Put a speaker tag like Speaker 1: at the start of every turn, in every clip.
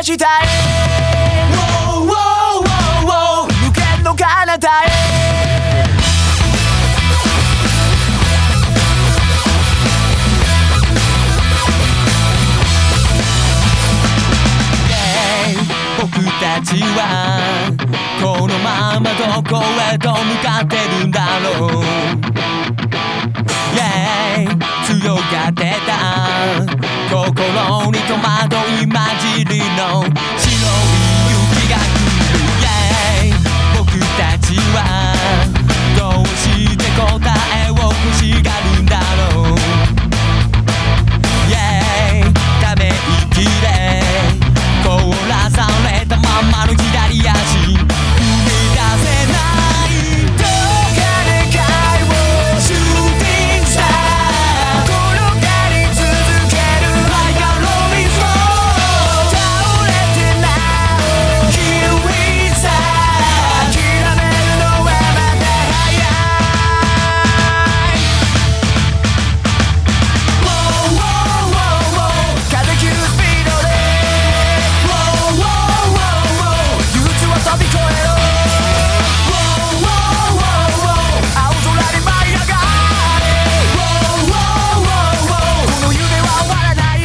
Speaker 1: 下へ無限の彼方へ僕たちはこのままどこへと向かってるんだろう、強がってた心に戸惑い混じりの白い雪が降る、僕たちはどうして答えを欲しがるんだろう、ため息で凍らされたまんまの左足踏み出せないどっかで会をシューティングスター転がり続ける Like a rolling stone 倒れてなお Here we stand 諦めるのはまだ早い 風切るスピードで飛び越えろ青空に舞い上がれこの夢は終わらない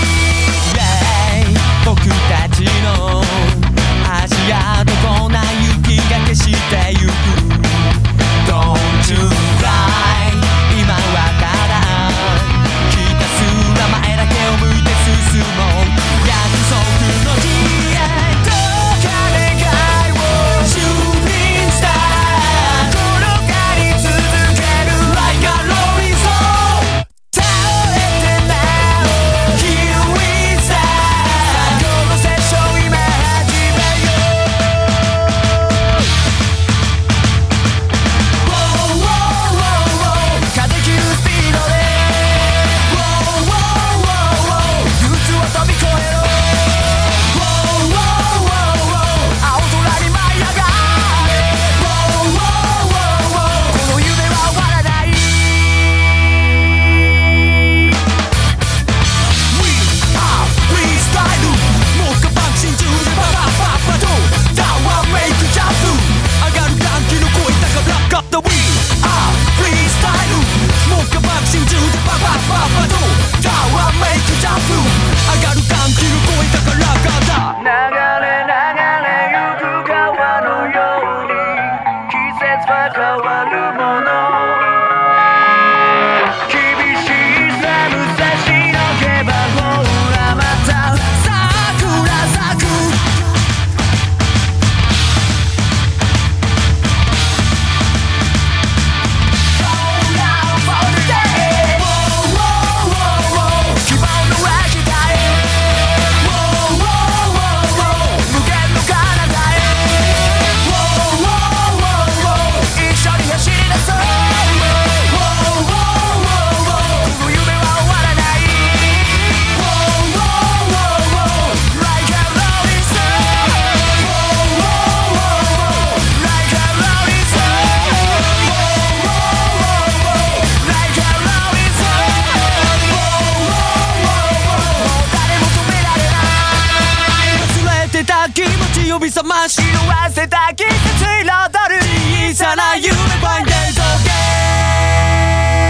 Speaker 1: 僕たちの足跡こな雪が消してゆく Don't you cry 今はただひたすら前だけを向いて進もう約束の地へ呼び覚まし色あせた季節彩る小さな夢ファインデーゾーゲー